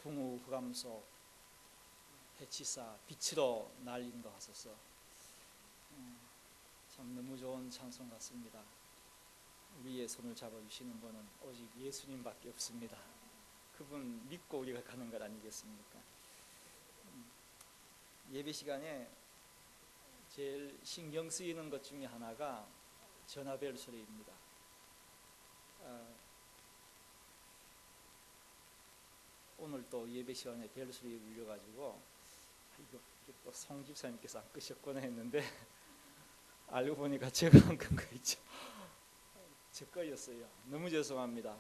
풍우 흑암속 해치사 빛으로 날 인도하소서. 참 너무 좋은 찬송 같습니다. 우리의 손을 잡아주시는 분은 오직 예수님밖에 없습니다. 그분 믿고 우리가 가는 것 아니겠습니까? 예배 시간에 제일 신경 쓰이는 것 중에 하나가 전화벨 소리입니다. 오늘 또 예배 시간에 벨 소리 울려가지고 이거 또 송 집사님께서 안 끄셨구나 했는데 알고 보니까 제가 안 끈 거 있죠. 제 거였어요. 너무 죄송합니다.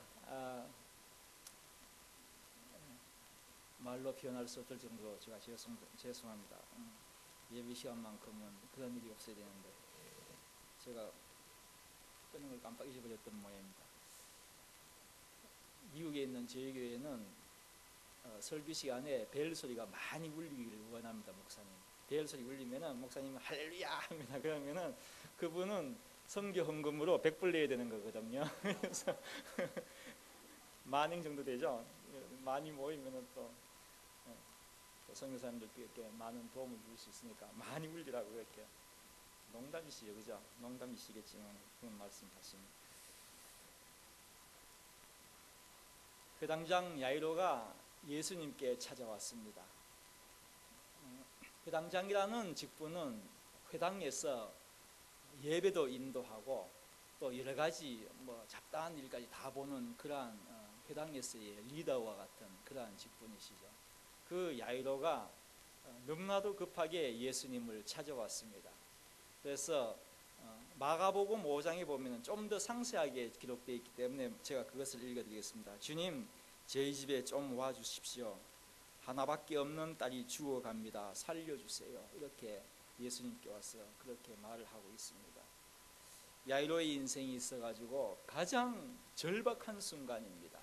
말로 표현할 수 없을 정도로 제가 죄송합니다. 예배 시간만큼은 그런 일이 없어야 되는데 제가 끄는 걸 깜빡 잊어버렸던 모양입니다. 미국에 있는 저희 교회는 설교 시간에 벨 소리가 많이 울리기를 원합니다. 목사님 벨 소리 울리면은 목사님은 할렐루야 합니다. 그러면은 그분은 선교 헌금으로 100불 내야 되는 거거든요. 그래서 만인 정도 되죠. 많이 모이면은 또 선교사님들께 이렇게 많은 도움을 줄 수 있으니까 많이 울리라고 이렇게 농담이시죠, 그죠? 농담이시겠지만 그런 말씀 하십니다. 그 당장 야이로가 예수님께 찾아왔습니다. 회당장이라는 직분은 회당에서 예배도 인도하고 또 여러 가지 잡다한 일까지 다 보는 그러한 회당에서의 리더와 같은 그러한 직분이시죠. 그 야이로가 너무나도 급하게 예수님을 찾아왔습니다. 그래서 마가복음 5장에 보면 좀 더 상세하게 기록되어 있기 때문에 제가 그것을 읽어드리겠습니다. 주님, 저희 집에 좀 와주십시오. 하나밖에 없는 딸이 죽어갑니다. 살려주세요. 이렇게 예수님께 와서 그렇게 말을 하고 있습니다. 야이로의 인생이 있어가지고 가장 절박한 순간입니다.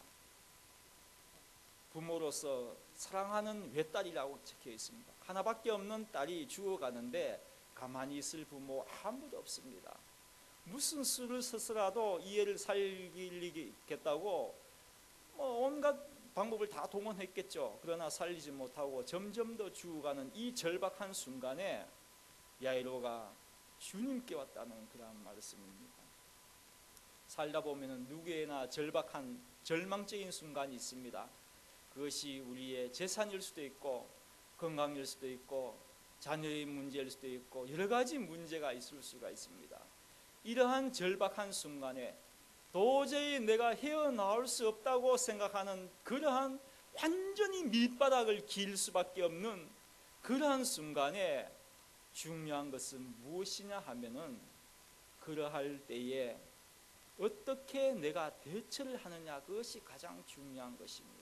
부모로서 사랑하는 외딸이라고 적혀 있습니다. 하나밖에 없는 딸이 죽어가는데 가만히 있을 부모 아무도 없습니다. 무슨 수를 써서라도 이 애를 살리겠다고 온갖 방법을 다 동원했겠죠. 그러나 살리지 못하고 점점 더 죽어가는 이 절박한 순간에 야이로가 주님께 왔다는 그런 말씀입니다. 살다 보면 누구에나 절박한 절망적인 순간이 있습니다. 그것이 우리의 재산일 수도 있고 건강일 수도 있고 자녀의 문제일 수도 있고 여러 가지 문제가 있을 수가 있습니다. 이러한 절박한 순간에 도저히 내가 헤어나올 수 없다고 생각하는 그러한 완전히 밑바닥을 길 수밖에 없는 그러한 순간에 중요한 것은 무엇이냐 하면은 그러할 때에 어떻게 내가 대처를 하느냐, 그것이 가장 중요한 것입니다.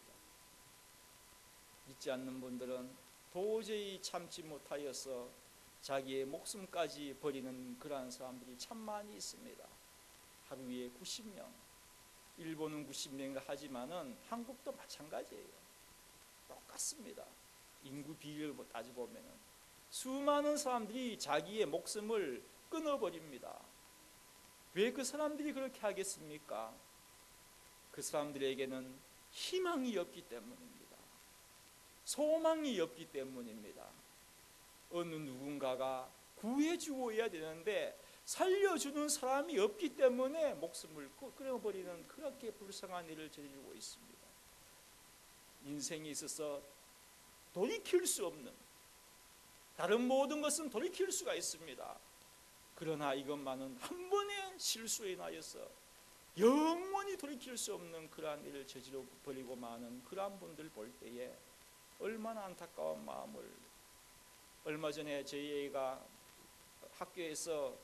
믿지 않는 분들은 도저히 참지 못하여서 자기의 목숨까지 버리는 그러한 사람들이 참 많이 있습니다. 하루에 90명, 일본은 90명이라 하지만은 한국도 마찬가지예요. 똑같습니다. 인구 비율을 따져보면은 수많은 사람들이 자기의 목숨을 끊어버립니다. 왜 그 사람들이 그렇게 하겠습니까? 그 사람들에게는 희망이 없기 때문입니다. 소망이 없기 때문입니다. 어느 누군가가 구해주어야 되는데 살려주는 사람이 없기 때문에 목숨을 끊어버리는 그렇게 불쌍한 일을 저지르고 있습니다. 인생에 있어서 돌이킬 수 없는, 다른 모든 것은 돌이킬 수가 있습니다. 그러나 이것만은 한 번의 실수에 인하여서 영원히 돌이킬 수 없는 그러한 일을 저지르고 버리고 마는 그러한 분들 볼 때에 얼마나 안타까운 마음을. 얼마 전에 저희 애가 학교에서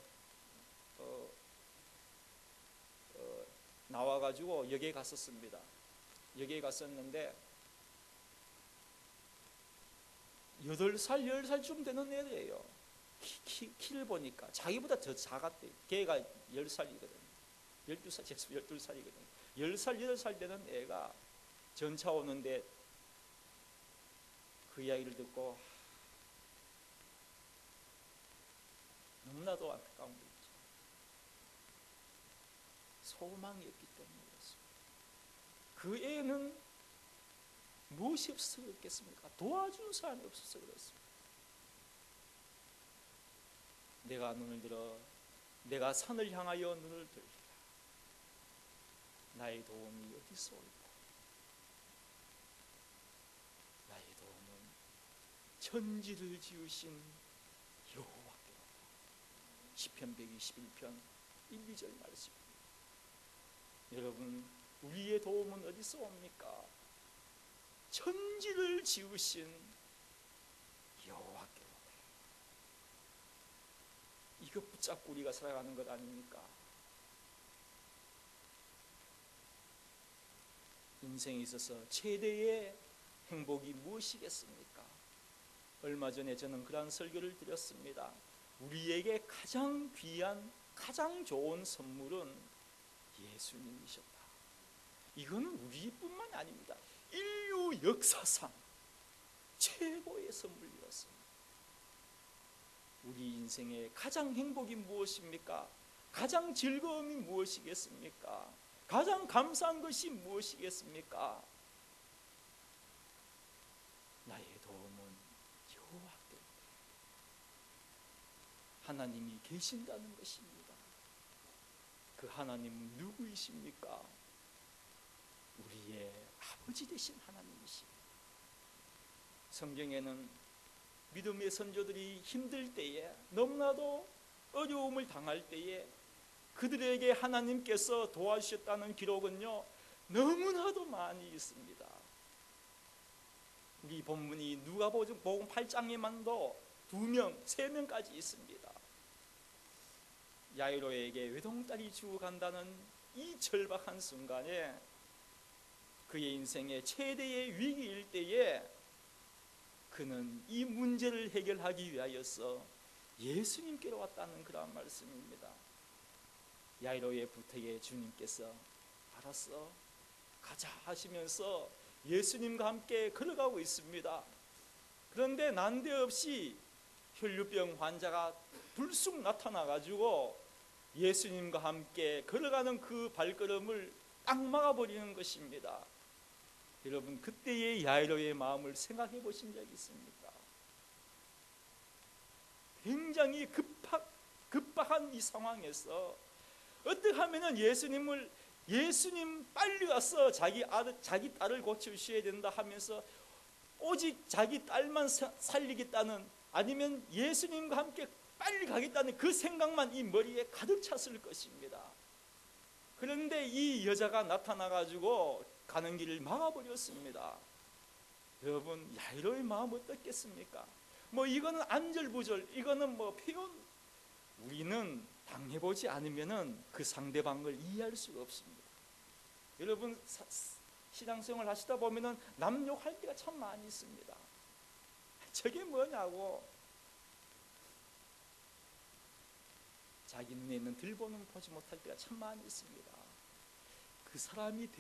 나와가지고 역에 갔었습니다. 역에 갔었는데 8살, 10살쯤 되는 애들이에요. 키를 보니까 자기보다 더 작았대요. 걔가 10살이거든요. 12살이거든요. 10살, 8살 되는 애가 전차 오는데 그 이야기를 듣고 너무나도 안타까운 거 있죠. 소망이 없기 때문이었습니다. 그 애는 무엇이 없어서 그렇겠습니까? 도와주는 사람이 없어서 그렇습니다. 내가 눈을 들어 내가 산을 향하여 눈을 들리라. 나의 도움이 어디서 올까? 나의 도움은 천지를 지으신 여호와께로다. 시편 121편 1, 2절 말씀입니다. 여러분, 우리의 도움은 어디서 옵니까? 천지를 지으신 여호와께로다. 이거 붙잡고 우리가 살아가는 것 아닙니까? 인생에 있어서 최대의 행복이 무엇이겠습니까? 얼마 전에 저는 그런 설교를 드렸습니다. 우리에게 가장 귀한, 가장 좋은 선물은 예수님이셨다. 이거는 우리뿐만이 아닙니다. 인류 역사상 최고의 선물이었습니다. 우리 인생의 가장 행복이 무엇입니까? 가장 즐거움이 무엇이겠습니까? 가장 감사한 것이 무엇이겠습니까? 나의 도움은 여호와께 하나님이 계신다는 것입니다. 그 하나님은 누구이십니까? 우리의 아버지 되신 하나님이십니다. 성경에는 믿음의 선조들이 힘들 때에, 너무나도 어려움을 당할 때에 그들에게 하나님께서 도와주셨다는 기록은요, 너무나도 많이 있습니다. 우리 본문이 누가복음 8장에만도 2명, 3명까지 있습니다. 야이로에게 외동딸이 죽어간다는 이 절박한 순간에, 그의 인생의 최대의 위기일 때에 그는 이 문제를 해결하기 위하여서 예수님께로 왔다는 그런 말씀입니다. 야이로의 부탁에 주님께서 알았어, 가자 하시면서 예수님과 함께 걸어가고 있습니다. 그런데 난데없이 혈류병 환자가 불쑥 나타나가지고 예수님과 함께 걸어가는 그 발걸음을 딱 막아버리는 것입니다. 여러분, 그때의 야이로의 마음을 생각해 보신 적 있습니까? 굉장히 급박한 이 상황에서 어떻게 하면 예수님 빨리 와서 자기 딸을 고쳐주셔야 된다 하면서 오직 자기 딸만 살리겠다는, 아니면 예수님과 함께 빨리 가겠다는 그 생각만 이 머리에 가득 찼을 것입니다. 그런데 이 여자가 나타나가지고 가는 길을 막아버렸습니다. 여러분, 야이로의 마음 어떻겠습니까? 이거는 안절부절, 이거는 표현, 우리는 당해보지 않으면은 그 상대방을 이해할 수가 없습니다. 여러분, 신앙생활 하시다 보면은 남 욕할 때가 참 많이 있습니다. 저게 뭐냐고, 자기 눈에 있는 들보는 보지 못할 때가 참 많이 있습니다. 그 사람이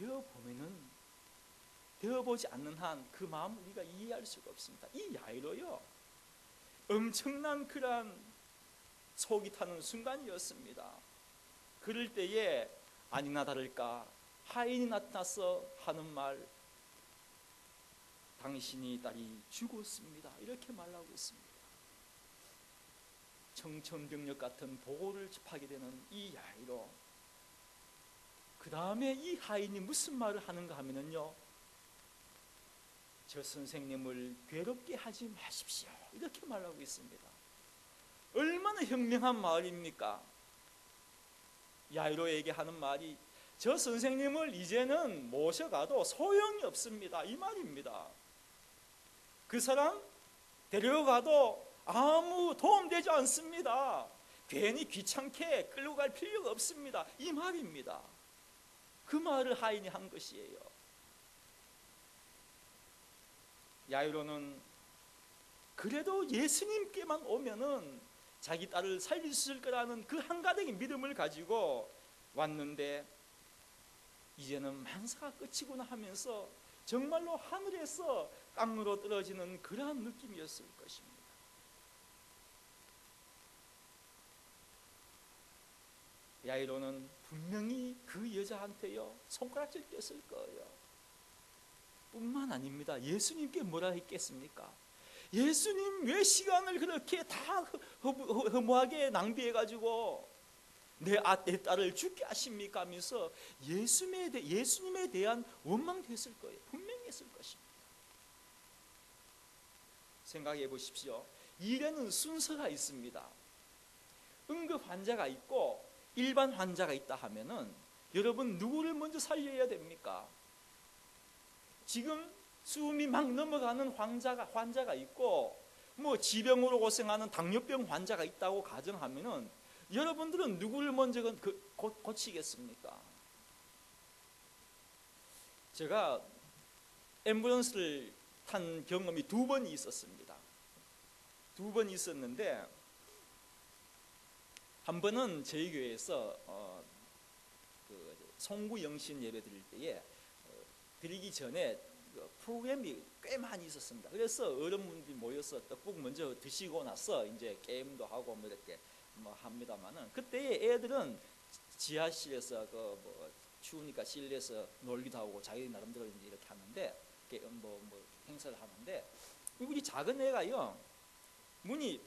되어보지 않는 한 그 마음 우리가 이해할 수가 없습니다. 이 야이로요, 엄청난 그런 속이 타는 순간이었습니다. 그럴 때에 아니나 다를까 하인이 나타나서 하는 말, 당신이 딸이 죽었습니다, 이렇게 말하고 있습니다. 청천벽력 같은 보고를 접하게 되는 이 야이로, 그 다음에 이 하인이 무슨 말을 하는가 하면은요, 저 선생님을 괴롭게 하지 마십시오, 이렇게 말하고 있습니다. 얼마나 현명한 말입니까? 야이로에게 하는 말이, 저 선생님을 이제는 모셔가도 소용이 없습니다, 이 말입니다. 그 사람 데려가도 아무 도움되지 않습니다. 괜히 귀찮게 끌고 갈 필요가 없습니다, 이 말입니다. 그 말을 하인이 한 것이에요. 야이로는 그래도 예수님께만 오면은 자기 딸을 살릴 수 있을 거라는 그 한가득의 믿음을 가지고 왔는데, 이제는 만사가 끝이구나 하면서 정말로 하늘에서 땅으로 떨어지는 그러한 느낌이었을 것입니다. 야이로는 분명히 그 여자한테요 손가락질 꼈을 거예요. 뿐만 아닙니다. 예수님께 뭐라 했겠습니까? 예수님 왜 시간을 그렇게 다 허무하게 낭비해가지고 내 딸을 죽게 하십니까? 하면서 예수님에 대한 원망도 했을 거예요. 분명히 했을 것입니다. 생각해 보십시오. 일에는 순서가 있습니다. 응급 환자가 있고 일반 환자가 있다 하면은 여러분 누구를 먼저 살려야 됩니까? 지금 숨이 막 넘어가는 환자가 있고 뭐 지병으로 고생하는 당뇨병 환자가 있다고 가정하면은 여러분들은 누구를 먼저 고치겠습니까? 제가 앰뷸런스를 탄 경험이 2번 있었습니다. 2번 있었는데 한 번은 저희 교회에서 송구 영신 예배 드릴 때에 드리기 전에 프로그램이 꽤 많이 있었습니다. 그래서 어른분들이 모여서 떡국 먼저 드시고 나서 이제 게임도 하고 뭐 이렇게 뭐 합니다만은 그때 애들은 지하실에서 추우니까 실내에서 놀기도 하고 자기 나름대로 이제 이렇게 하는데 뭐 행사를 하는데 우리 작은 애가요 문이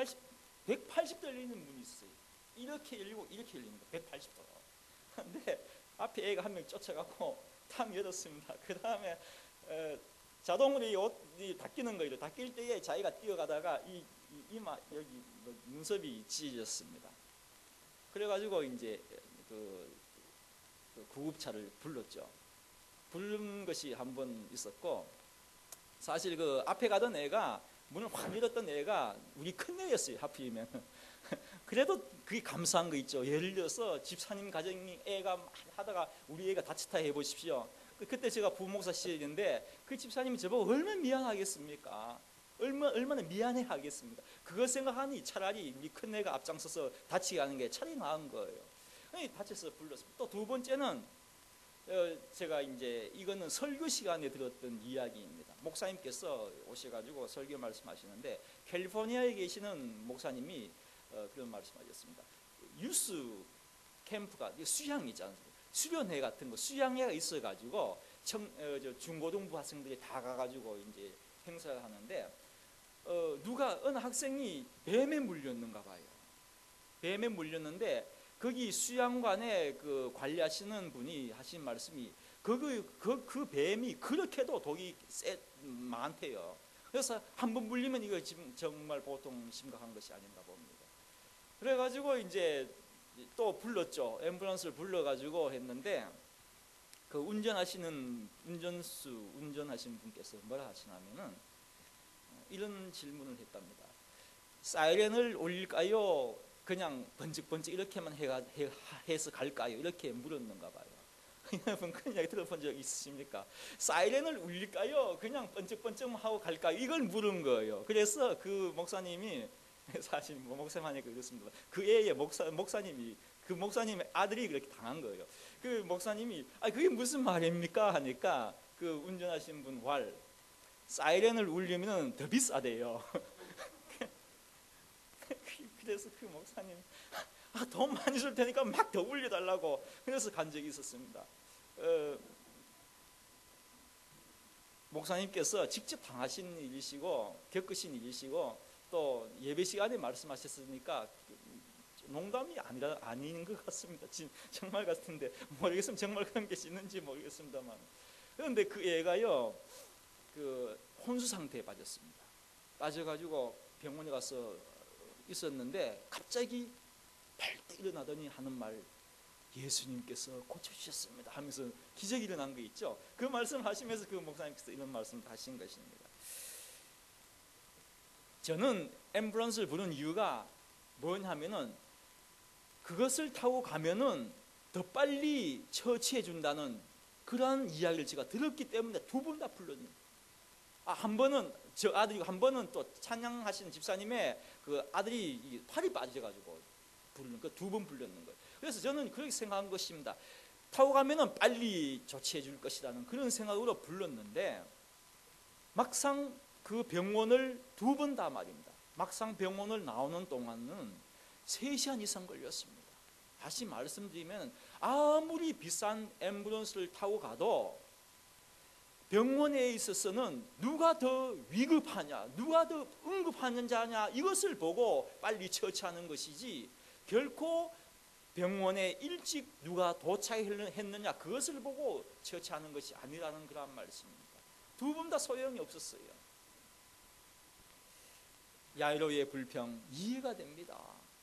180 열리는 문이 있어요. 이렇게 열리고 이렇게 열리는 거 180도. 근데 앞에 애가 한 명 쫓아가고 탁 열었습니다. 그 다음에 자동으로 이 옷 닦이는 거예요. 닦일 때에 자기가 뛰어가다가 이마 여기 눈썹이 찢어졌습니다. 그래가지고 이제 그 구급차를 불렀죠. 부른 것이 한 번 있었고 사실 그 앞에 가던 애가 문을 확 열었던 애가 우리 큰애였어요. 하필이면. 그래도 그게 감사한 거 있죠. 예를 들어서 집사님 가정이 애가 하다가 우리 애가 다치다 해보십시오. 그때 제가 부목사 시절인데 그 집사님이 저보고 얼마나 미안하겠습니까? 얼마나 미안해 하겠습니까? 그거 생각하니 차라리 우리 큰애가 앞장서서 다치게 하는 게 차라리 나은 거예요. 다쳐서 불렀습니다. 또 2번째는 제가 이제 이거는 설교 시간에 들었던 이야기입니다. 목사님께서 오셔가지고 설교 말씀하시는데 캘리포니아에 계시는 목사님이 그런 말씀하셨습니다. 유스 캠프가 수양이지 않습니까? 수련회 같은 거 수양회가 있어가지고 중고등부 학생들이 다 가가지고 이제 행사를 하는데 어느 학생이 뱀에 물렸는가 봐요. 뱀에 물렸는데 거기 수양관에 그 관리하시는 분이 하신 말씀이 그 뱀이 그렇게도 독이 많대요. 그래서 한번 물리면 이거 지금 정말 보통 심각한 것이 아닌가 봅니다. 그래가지고 이제 또 불렀죠. 앰뷸런스를 불러가지고 했는데 그 운전하시는 분께서 뭐라 하시냐면은 이런 질문을 했답니다. 사이렌을 올릴까요? 그냥 번쩍번쩍 이렇게만 해서 갈까요? 이렇게 물었는가 봐요. 여러분 그런 이야기 들어본 적 있으십니까? 사이렌을 울릴까요? 그냥 번쩍번쩍 하고 갈까요? 이걸 물은 거예요. 그래서 그 목사님이 사실 목사님이 그렇습니다. 그 애의 목사님의 아들이 그렇게 당한 거예요. 그 목사님이 그게 무슨 말입니까? 하니까 그 운전하신 분 사이렌을 울리면 더 비싸대요. 그래서 그 목사님 돈 많이 줄 테니까 막 더 울려달라고 그래서 간 적이 있었습니다. 목사님께서 직접 당하신 일이시고 겪으신 일이시고 또 예배 시간에 말씀하셨으니까 농담이 아닌 것 같습니다. 정말 같은데 모르겠으면 정말 그런 게 있는지 모르겠습니다만 그런데 그 애가요 그 혼수 상태에 빠져가지고 병원에 가서 있었는데 갑자기 발떡 일어나더니 하는 말 예수님께서 고쳐주셨습니다 하면서 기적이 일어난 거 있죠. 그 말씀을 하시면서 그 목사님께서 이런 말씀을 하신 것입니다. 저는 앰뷸런스를 부른 이유가 뭐냐면은 그것을 타고 가면은 더 빨리 처치해 준다는 그러한 이야기를 제가 들었기 때문에 2번 다 불렀는데 한 번은 저 아들이고 한 번은 또 찬양하시는 집사님의 그 아들이 팔이 빠져가지고 부르는 거 2번 불렀는 거예요. 그래서 저는 그렇게 생각한 것입니다. 타고 가면은 빨리 조치해 줄 것이라는 그런 생각으로 불렀는데 막상 그 병원을 2번 다 말입니다. 막상 병원을 나오는 동안은 3시간 이상 걸렸습니다. 다시 말씀드리면 아무리 비싼 앰뷸런스를 타고 가도 병원에 있어서는 누가 더 위급하냐, 누가 더 응급한 자냐, 이것을 보고 빨리 처치하는 것이지, 결코 병원에 일찍 누가 도착했느냐 그것을 보고 처치하는 것이 아니라는 그런 말씀입니다. 두 분 다 소용이 없었어요. 야이로의 불평 이해가 됩니다.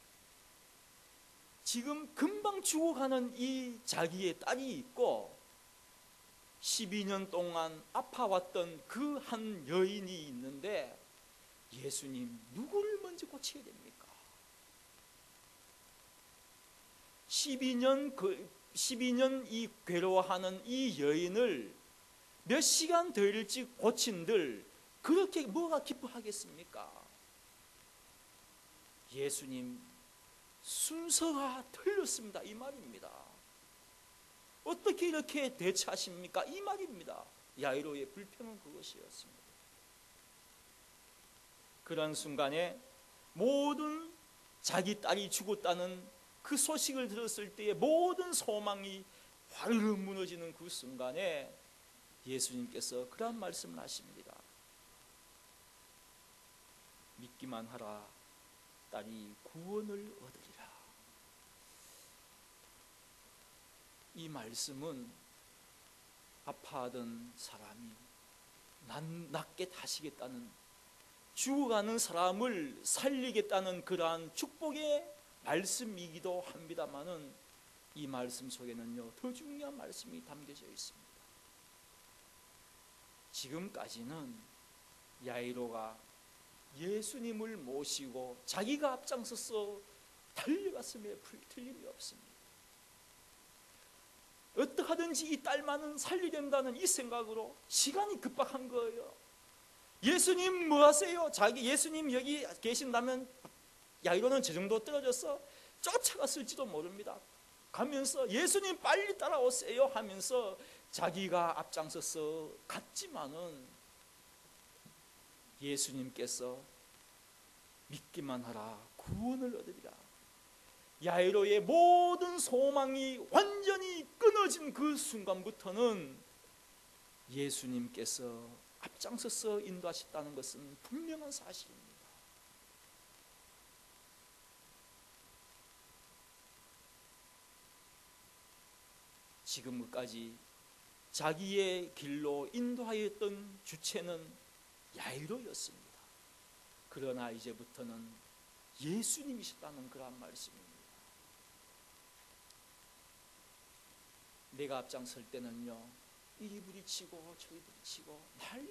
지금 금방 죽어가는 이 자기의 딸이 있고 12년 동안 아파왔던 그 한 여인이 있는데, 예수님 누구를 먼저 고쳐야 됩니까? 12년 이 괴로워하는 이 여인을 몇 시간 더 일찍 고친들 그렇게 뭐가 기뻐하겠습니까? 예수님 순서가 틀렸습니다, 이 말입니다. 어떻게 이렇게 대처하십니까? 이 말입니다. 야이로의 불평은 그것이었습니다. 그런 순간에 모든 자기 딸이 죽었다는 그 소식을 들었을 때의 모든 소망이 화르르 무너지는 그 순간에 예수님께서 그런 말씀을 하십니다. 믿기만 하라, 딸이 구원을 얻으리라. 이 말씀은 아파하던 사람이 낫게 하시겠다는, 죽어가는 사람을 살리겠다는 그러한 축복의 말씀이기도 합니다마는, 이 말씀 속에는요 더 중요한 말씀이 담겨져 있습니다. 지금까지는 야이로가 예수님을 모시고 자기가 앞장서서 달려갔음에 틀림이 없습니다. 어떡하든지 이 딸만은 살려야 된다는 이 생각으로 시간이 급박한 거예요. 예수님 뭐 하세요? 예수님 여기 계신다면 야이로는 저 정도 떨어져서 쫓아갔을지도 모릅니다. 가면서 예수님 빨리 따라오세요 하면서 자기가 앞장서서 갔지만은, 예수님께서 믿기만 하라, 구원을 얻으리라. 야이로의 모든 소망이 완전히 끊어진 그 순간부터는 예수님께서 앞장서서 인도하셨다는 것은 분명한 사실입니다. 지금까지 자기의 길로 인도하였던 주체는 야이로였습니다. 그러나 이제부터는 예수님이셨다는 그런 말씀입니다. 내가 앞장설 때는요 이리 부딪히고 저리 부딪히고 난리.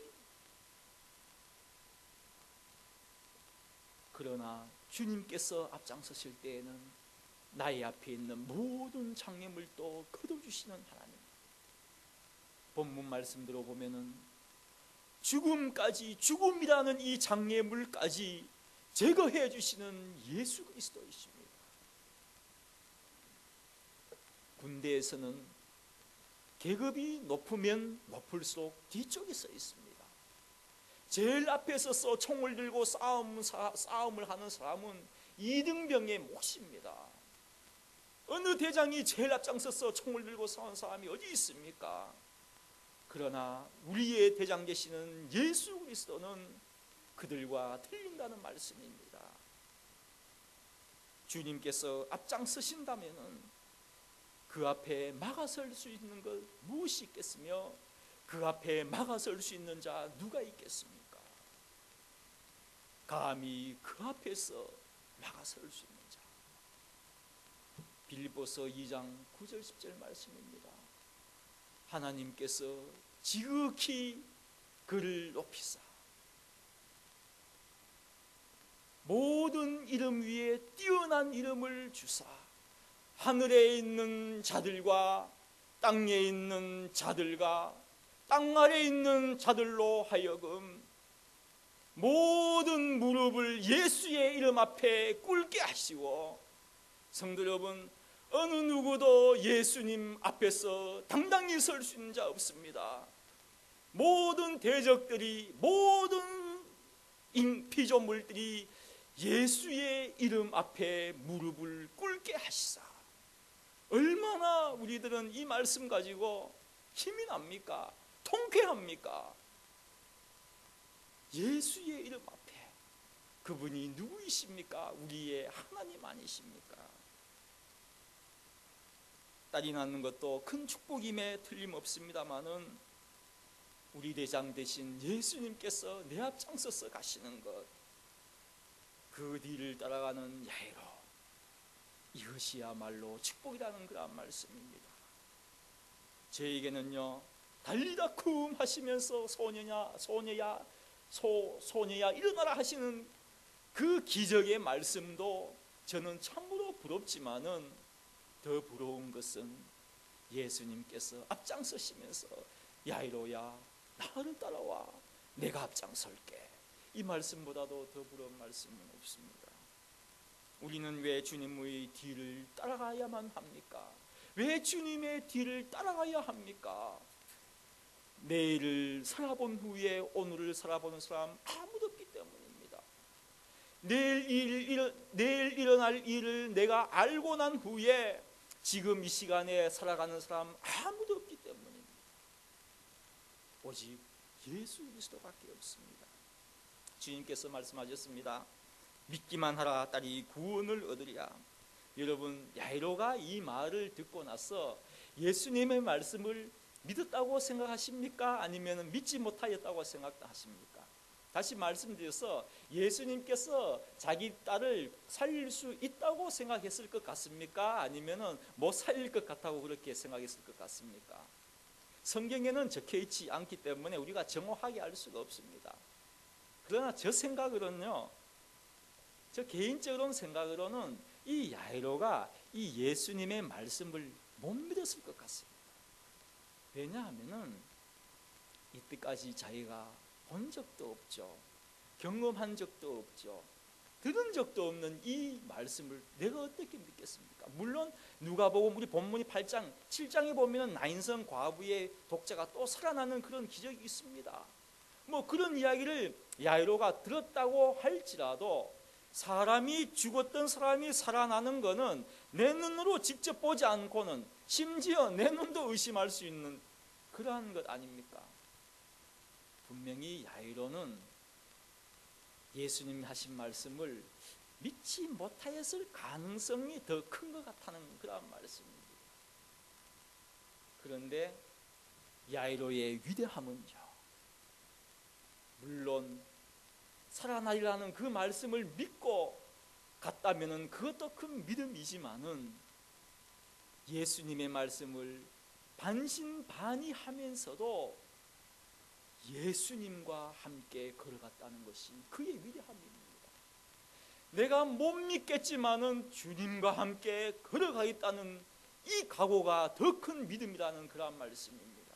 그러나 주님께서 앞장서실 때에는 나의 앞에 있는 모든 장애물도 거둬주시는 하나님. 본문 말씀대로 보면은 죽음까지, 죽음이라는 이 장애물까지 제거해 주시는 예수 그리스도이십니다. 군대에서는 계급이 높으면 높을수록 뒤쪽에 서 있습니다. 제일 앞에 서서 총을 들고 싸움을 하는 사람은 이등병의 몫입니다. 어느 대장이 제일 앞장서서 총을 들고 싸운 사람이 어디 있습니까? 그러나 우리의 대장 되시는 예수 그리스도는 그들과 틀린다는 말씀입니다. 주님께서 앞장서신다면은 그 앞에 막아설 수 있는 것 무엇이 있겠으며, 그 앞에 막아설 수 있는 자 누가 있겠습니까? 감히 그 앞에서 막아설 수 있는 자. 빌립보서 2장 9절 10절 말씀입니다. 하나님께서 지극히 그를 높이사 모든 이름 위에 뛰어난 이름을 주사 하늘에 있는 자들과 땅에 있는 자들과 땅 아래에 있는 자들로 하여금 모든 무릎을 예수의 이름 앞에 꿇게 하시고, 성도 여러분, 어느 누구도 예수님 앞에서 당당히 설 수 있는 자 없습니다. 모든 대적들이, 모든 피조물들이 예수의 이름 앞에 무릎을 꿇게 하시사. 얼마나 우리들은 이 말씀 가지고 힘이 납니까? 통쾌합니까? 예수의 이름 앞에 그분이 누구이십니까? 우리의 하나님 아니십니까? 딸이 낳는 것도 큰 축복임에 틀림없습니다마는 우리 대장 대신 예수님께서 내 앞장서서 가시는 것, 그 뒤를 따라가는 야이로, 이것이야말로 축복이라는 그런 말씀입니다. 저에게는요, 달리다쿰 하시면서 소녀야 일어나라 하시는 그 기적의 말씀도 저는 참으로 부럽지만은 더 부러운 것은 예수님께서 앞장서시면서 야이로야 나를 따라와 내가 앞장설게, 이 말씀보다도 더 부러운 말씀은 없습니다. 우리는 왜 주님의 뒤를 따라가야만 합니까? 왜 주님의 뒤를 따라가야 합니까? 내일을 살아본 후에 오늘을 살아보는 사람 아무도 없기 때문입니다. 내일 일어날 일을 내가 알고 난 후에 지금 이 시간에 살아가는 사람 아무도 없기 때문입니다. 오직 예수 그리스도밖에 없습니다. 주님께서 말씀하셨습니다. 믿기만 하라 딸이 구원을 얻으리라. 여러분, 야이로가 이 말을 듣고 나서 예수님의 말씀을 믿었다고 생각하십니까? 아니면 믿지 못하였다고 생각하십니까? 다시 말씀드려서 예수님께서 자기 딸을 살릴 수 있다고 생각했을 것 같습니까? 아니면 못 살릴 것 같다고 그렇게 생각했을 것 같습니까? 성경에는 적혀 있지 않기 때문에 우리가 정확하게 알 수가 없습니다. 그러나 저 생각으로는요, 저 개인적으로는 생각으로는 이 야이로가 이 예수님의 말씀을 못 믿었을 것 같습니다. 왜냐하면은 이때까지 자기가 본 적도 없죠, 경험한 적도 없죠, 들은 적도 없는 이 말씀을 내가 어떻게 믿겠습니까? 물론 누가복음 우리 본문이 8장 7장에 보면 나인성 과부의 독자가 또 살아나는 그런 기적이 있습니다. 뭐 그런 이야기를 야이로가 들었다고 할지라도 사람이 죽었던 사람이 살아나는 것은 내 눈으로 직접 보지 않고는 심지어 내 눈도 의심할 수 있는 그러한 것 아닙니까? 분명히 야이로는 예수님이 하신 말씀을 믿지 못하였을 가능성이 더 큰 것 같다는 그런 말씀입니다. 그런데 야이로의 위대함은요, 물론 살아나리라는 그 말씀을 믿고 갔다면 그것도 큰 믿음이지만은 예수님의 말씀을 반신반의하면서도 예수님과 함께 걸어갔다는 것이 그의 위대함입니다. 내가 못 믿겠지만은 주님과 함께 걸어가겠다는 이 각오가 더 큰 믿음이라는 그런 말씀입니다.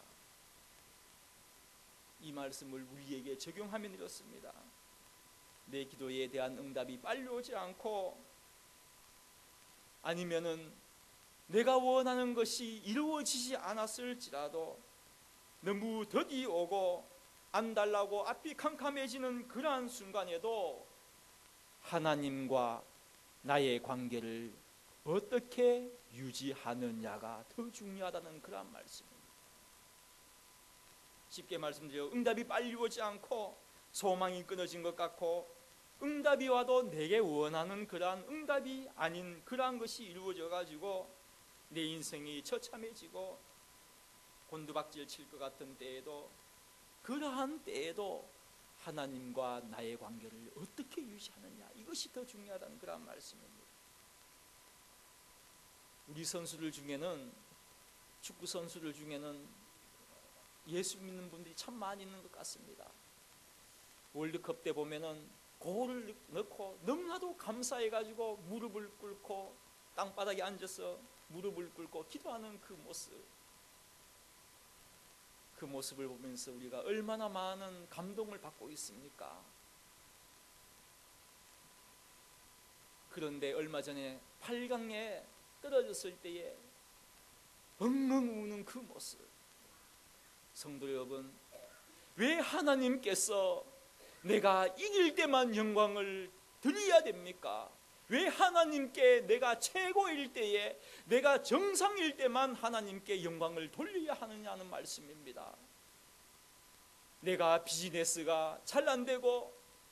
이 말씀을 우리에게 적용하면 이렇습니다. 내 기도에 대한 응답이 빨리 오지 않고, 아니면은 내가 원하는 것이 이루어지지 않았을지라도 너무 더디 오고 안 달라고 앞이 캄캄해지는 그러한 순간에도 하나님과 나의 관계를 어떻게 유지하느냐가 더 중요하다는 그런 말씀입니다. 쉽게 말씀드려 응답이 빨리 오지 않고 소망이 끊어진 것 같고, 응답이 와도 내게 원하는 그러한 응답이 아닌 그러한 것이 이루어져 가지고 내 인생이 처참해지고 곤두박질 칠 것 같은 때에도, 그러한 때에도 하나님과 나의 관계를 어떻게 유지하느냐, 이것이 더 중요하다는 그런 말씀입니다. 우리 선수들 중에는, 축구 선수들 중에는 예수 믿는 분들이 참 많이 있는 것 같습니다. 월드컵 때 보면은 골을 넣고 너무나도 감사해가지고 무릎을 꿇고 땅바닥에 앉아서 무릎을 꿇고 기도하는 그 모습을 보면서 우리가 얼마나 많은 감동을 받고 있습니까? 그런데 얼마 전에 8강에 떨어졌을 때에 엉엉 우는 그 모습, 성도 여러분, 왜 하나님께서 내가 이길 때만 영광을 드려야 됩니까? 왜 하나님께 내가 최고일 때에, 내가 정상일 때만 하나님께 영광을 돌려야 하느냐는 말씀입니다. 내가 비즈니스가 잘 안 되고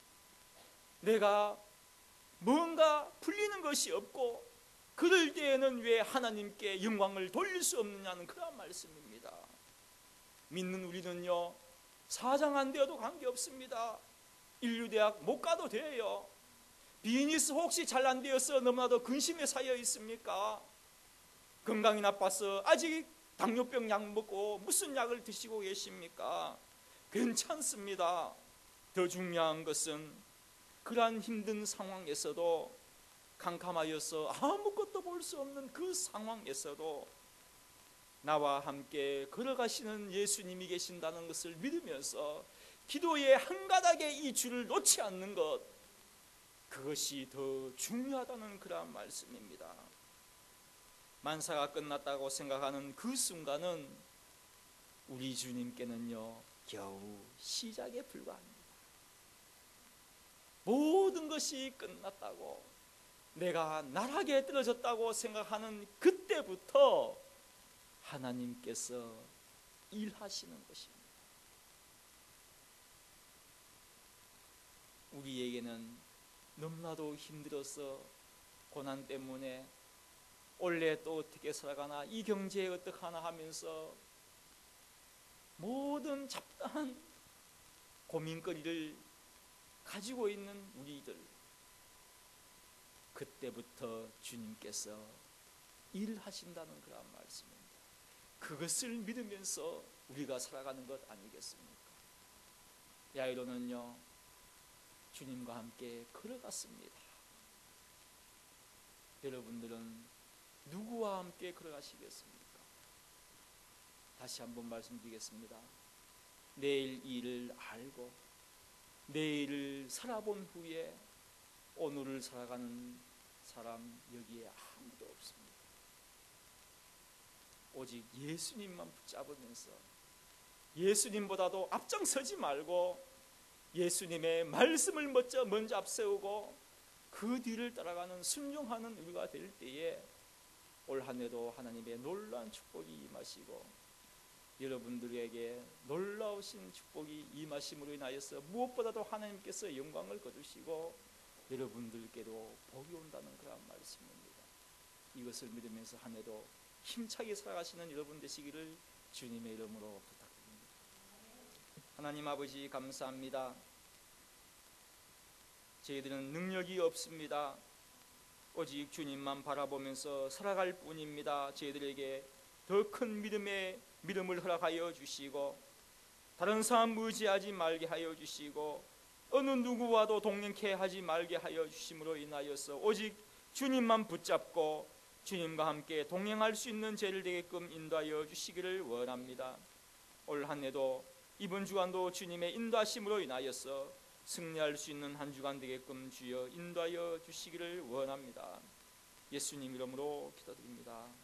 내가 뭔가 풀리는 것이 없고 그럴 때에는 왜 하나님께 영광을 돌릴 수 없느냐는 그런 말씀입니다. 믿는 우리는요, 사장 안 되어도 관계없습니다. 인류대학 못 가도 돼요. 비즈니스 혹시 잘 안 되어서 너무나도 근심에 쌓여 있습니까? 건강이 나빠서 아직 당뇨병 약 먹고 무슨 약을 드시고 계십니까? 괜찮습니다. 더 중요한 것은 그러한 힘든 상황에서도 캄캄하여서 아무것도 볼 수 없는 그 상황에서도 나와 함께 걸어가시는 예수님이 계신다는 것을 믿으면서 기도의 한 가닥에 이 줄을 놓지 않는 것, 그것이 더 중요하다는 그러한 말씀입니다. 만사가 끝났다고 생각하는 그 순간은 우리 주님께는요 겨우 시작에 불과합니다. 모든 것이 끝났다고, 내가 나락에 떨어졌다고 생각하는 그때부터 하나님께서 일하시는 것입니다. 우리에게는 너무나도 힘들어서 고난 때문에 올해 또 어떻게 살아가나, 이 경제에 어떡하나 하면서 모든 잡다한 고민거리를 가지고 있는 우리들, 그때부터 주님께서 일하신다는 그런 말씀입니다. 그것을 믿으면서 우리가 살아가는 것 아니겠습니까? 야이로는요 주님과 함께 걸어갔습니다. 여러분들은 누구와 함께 걸어가시겠습니까? 다시 한번 말씀드리겠습니다. 내일 일을 알고 내일을 살아본 후에 오늘을 살아가는 사람 여기에 아무도 없습니다. 오직 예수님만 붙잡으면서 예수님보다도 앞장서지 말고 예수님의 말씀을 먼저 앞세우고 그 뒤를 따라가는 순종하는 우리가 될 때에 올 한 해도 하나님의 놀라운 축복이 임하시고 여러분들에게 놀라우신 축복이 임하심으로 인하여서 무엇보다도 하나님께서 영광을 거두시고 여러분들께도 복이 온다는 그런 말씀입니다. 이것을 믿으면서 한 해도 힘차게 살아가시는 여러분 되시기를 주님의 이름으로 부탁드립니다. 하나님 아버지 감사합니다. 저희들은 능력이 없습니다. 오직 주님만 바라보면서 살아갈 뿐입니다. 저희들에게 더 큰 믿음을 허락하여 주시고 다른 사람 의지하지 말게 하여 주시고 어느 누구와도 동행케 하지 말게 하여 주심으로 인하여서 오직 주님만 붙잡고 주님과 함께 동행할 수 있는 죄를 되게끔 인도하여 주시기를 원합니다. 올 한 해도 이번 주간도 주님의 인도하심으로 인하여서 승리할 수 있는 한 주간 되게끔 주여 인도하여 주시기를 원합니다. 예수님 이름으로 기도드립니다.